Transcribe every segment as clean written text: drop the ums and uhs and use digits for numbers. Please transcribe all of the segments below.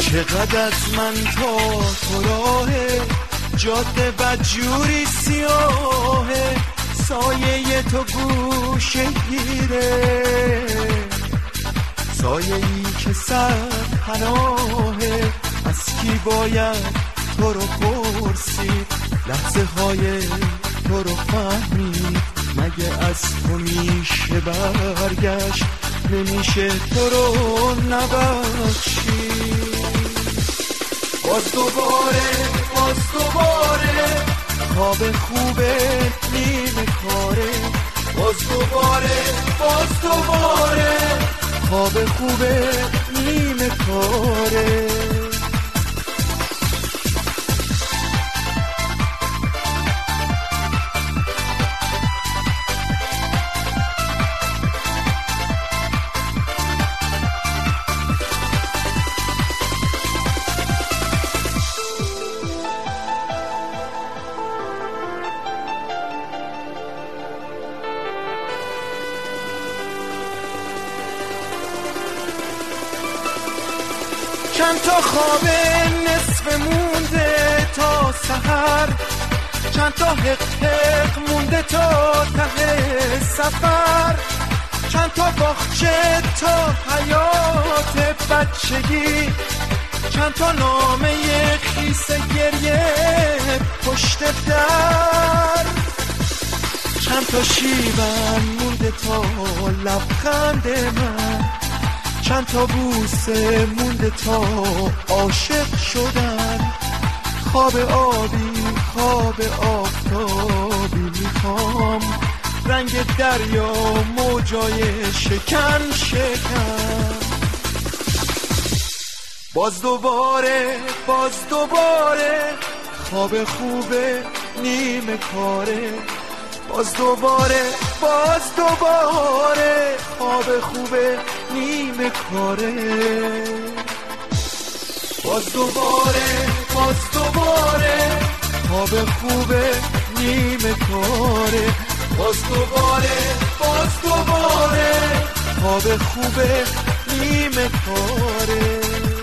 چقدر از من تا تو راهه، جاده بدجوری سیاهه، سایه تو گوشه گیره، سایه ای که سر پناهه. از کی باید تو رو پرسید، لحظه های تو رو فهمید، مگه از تو میشه برگشت، نمیشه تو رو نبخشید. باز دوباره خواب خوبه نیمه کاره، باز دوباره خواب خوبه نیمه کاره. چند تا خواب نصف مونده تا سحر، چند تا حق مونده تا ته سفر، چند تا باغچه تا حیات بچگی، چند تا نامه خیس گریه پشت در، چند تا شیون مونده تا لبخند من، چند تا بوسه مونده تا عاشق شدن. خواب آبی خواب آفتابی میخوام، رنگ دریا موجای شکن شکن. باز دوباره خواب خوبه نیمه کاره، باز دوباره خواب خوبه نیمه کاره. باز دوباره خواب خوبه نیمه کاره، باز دوباره خواب خوبه نیمه کاره.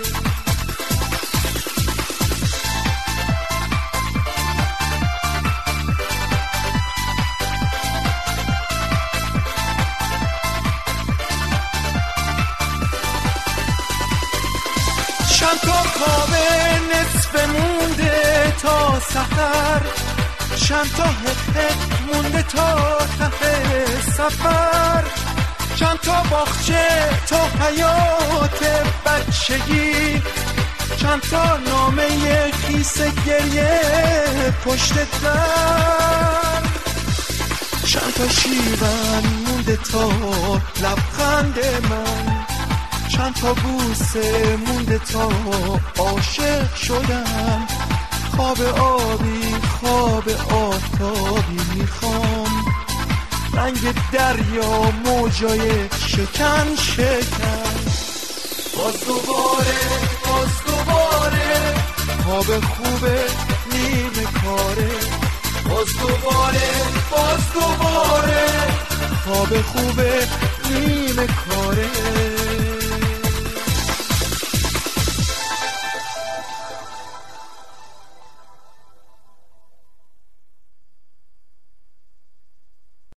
چند تا خواب نصف مونده تا سحر، چند تا حق مونده تا ته سفر، چند تا باغچه تا حیات بچگی، چند تا نامه خیس گریه پشت در، چند تا شیون مونده تا لبخند من، چند تا بوسه مونده تا عاشق شدم. خواب آبی خواب آفتابی میخوام، رنگ دریا موجای شکن شکن. باز دوباره خواب خوبه نیمه کاره، باز دوباره خواب خوبه نیمه کاره.